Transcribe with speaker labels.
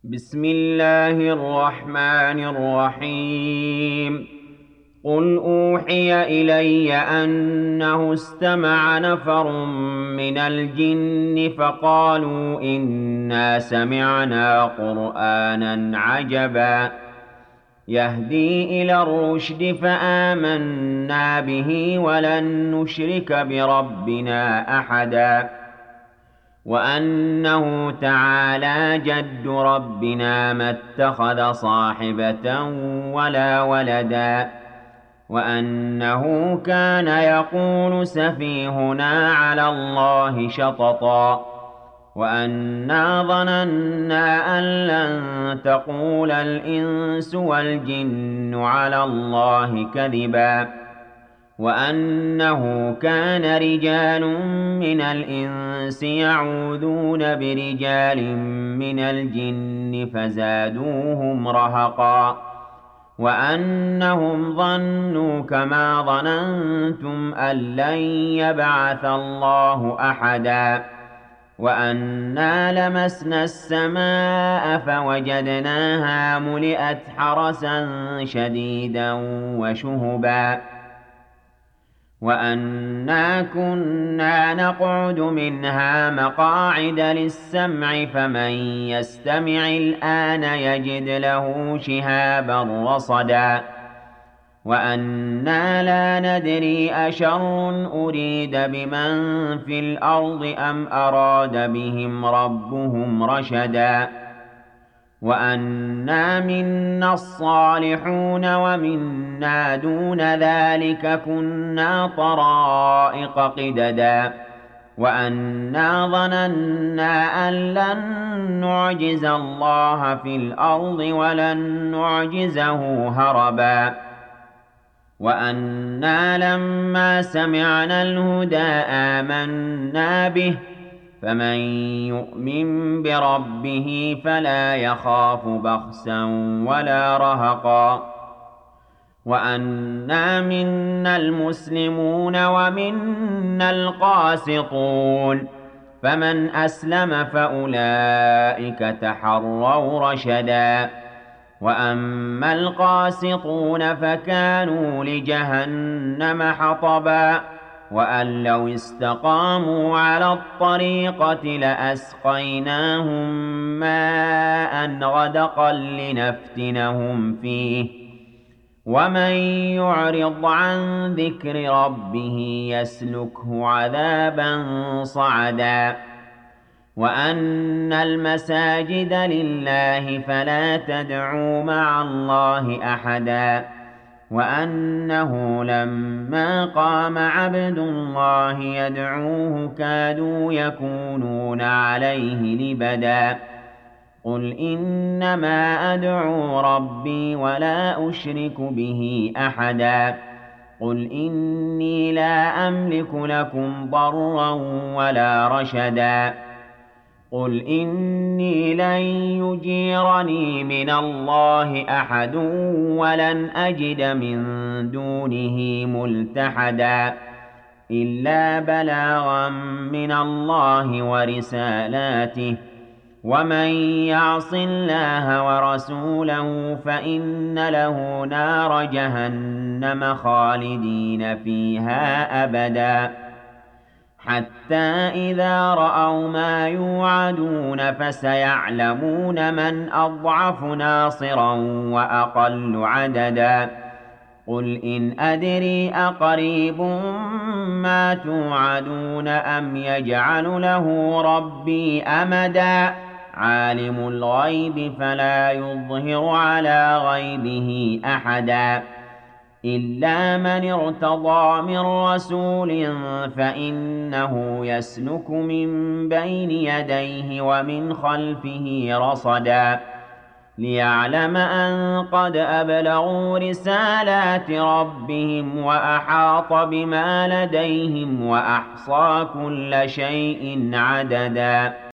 Speaker 1: بسم الله الرحمن الرحيم. قل أوحي إلي أنه استمع نفر من الجن فقالوا إنا سمعنا قرآنا عجبا يهدي إلى الرشد فآمنا به ولن نشرك بربنا أحدا وأنه تعالى جد ربنا ما اتخذ صاحبة ولا ولدا وأنه كان يقول سفيهنا على الله شططا وأنا ظننا أن لن تقول الإنس والجن على الله كذبا وأنه كان رجال من الإنس يعوذون برجال من الجن فزادوهم رهقا وأنهم ظنوا كما ظننتم أن لن يبعث الله أحدا وأنا لمسنا السماء فوجدناها ملئت حرسا شديدا وشهبا وأنا كنا نقعد منها مقاعد للسمع فمن يستمع الآن يجد له شهابا رصدا وأنا لا ندري أشر أريد بمن في الأرض أم أراد بهم ربهم رشدا وأنا منا الصالحون ومنا دون ذلك كنا طرائق قددا وأنا ظننا أن لن نعجز الله في الأرض ولن نعجزه هربا وأنا لما سمعنا الهدى آمنا به فمن يؤمن بربه فلا يخاف بخسا ولا رهقا وأنا منا المسلمون ومنا القاسطون فمن أسلم فأولئك تحروا رشدا وأما القاسطون فكانوا لجهنم حطبا وأن لو استقاموا على الطريقة لأسقيناهم ماء غدقا لنفتنهم فيه ومن يعرض عن ذكر ربه يسلكه عذابا صعدا وأن المساجد لله فلا تدعوا مع الله أحدا وأنه لما قام عبد الله يدعوه كادوا يكونون عليه لبدا قل إنما أدعو ربي ولا أشرك به أحدا قل إني لا أملك لكم ضرا ولا رشدا قل إني لن يجيرني من الله أحد ولن أجد من دونه ملتحدا إلا بلاغا من الله ورسالاته ومن يعص الله ورسوله فإن له نار جهنم خالدين فيها أبدا حتى إذا رأوا ما يوعدون فسيعلمون من أضعف ناصرا وأقل عددا قل إن أدري أقريب ما توعدون أم يجعل له ربي أمدا عالم الغيب فلا يظهر على غيبه أحدا إلا من ارتضى من رسول فإنه يسلك من بين يديه ومن خلفه رصدا ليعلم أن قد أبلغوا رسالات ربهم وأحاط بما لديهم وأحصى كل شيء عددا